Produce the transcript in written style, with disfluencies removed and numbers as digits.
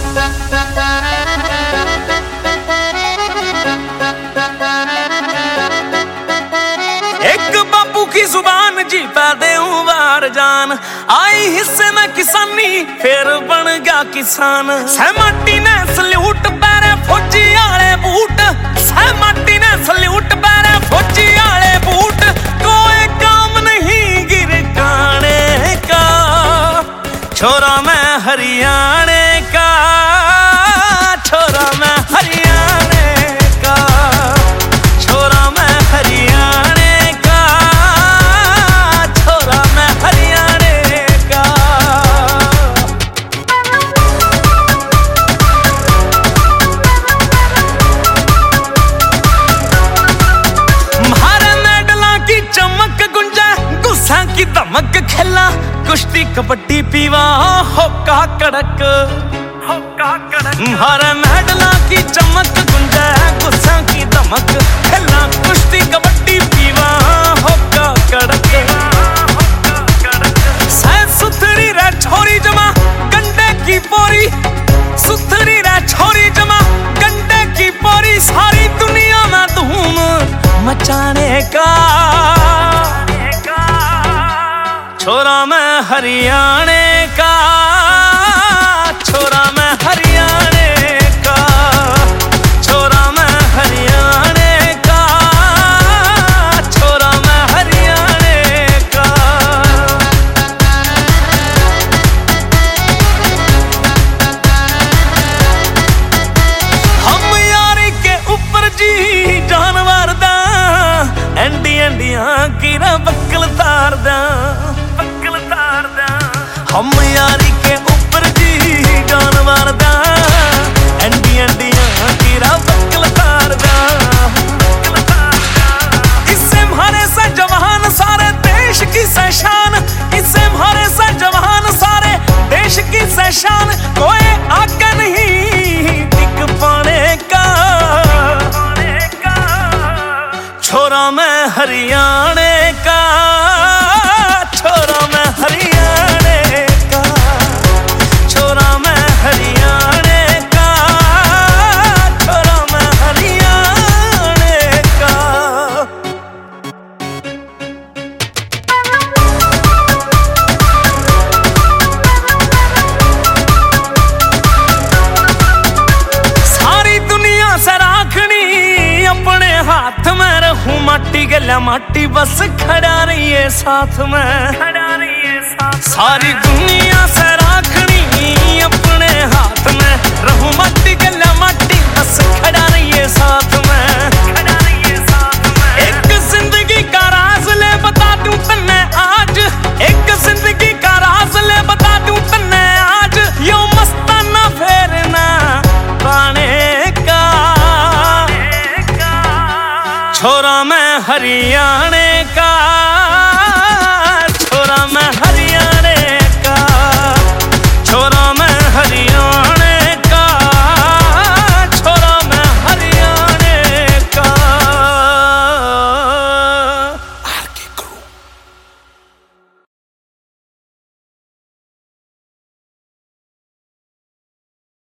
एक बापू की जुबान जी पैदे वार जान आई हिस्से में किसानी फिर बन गया किसान। सहमाटी ने सल्यूट पैरे फौजी आले बूट, सहमाटी ने सल्यूट पैरे फौजी आले बूट। कोई काम नहीं गिर काने का, छोरा मैं हरियाणे का, छोरा मैं हरियाणे का, छोरा मैं हरियाणे का, छोरा मैं हरियाणे का। म्हारे मेडला की चमक गुंजा गुस्सा की धमक खेला, कुश्ती कबड्डी पीवा होका कड़क, होका कड़क। म्हारे मेडला की चमक गुंजा गुस्सा की धमक खेला, कुश्ती कबड्डी पीवा होका कड़क। सह सुथरी रे छोरी जमा गंडे की पोरी, सुथरी रे छोरी जमा गंडे की पोरी। सारी दुनिया में धूम मचाने का, छोरा मैं हरियाणे का, छोरा मैं हरियाणे का, छोरा मैं हरियाणे का, छोरा मैं हरियाणे का। हम यारी के ऊपर जी जानवर दा, एंडी एंडियां की ना बक्कल तार दा, बक्कल तार दा। हम यारी के ऊपर जी जानवर दा, एंडी एंडियां की ना बक्कल तार दा, बक्कल तार दा। इससे म्हारे से जवान सारे देश की शान, इससे म्हारे से जवान सारे देश की शान। कोई आगे नहीं टिक पाने का, छोरा मैं हरियाणे का, छोरा मैं हरियाणे का, छोरा मैं हरियाणे का, छोरा मैं हरियाणे का। सारी दुनिया से राखनी अपने हाथ में, रहूं माटी गल्या माटी बस खड़ा रहिए साथ में, खड़ा रहिए साथ। सारी दुनिया से राखनी अपने हाथ में, रहूं माटी गल्या माटी बस खड़ा रहिए साथ में, खड़ा रहिए साथ में। एक जिंदगी का राज ले बता दूं तन्ने आज, एक जिंदगी का राज ले बता दूं तन्ने आज। यो मस्ताना फेरना पाने का, छोरा मैं हरियाणे का।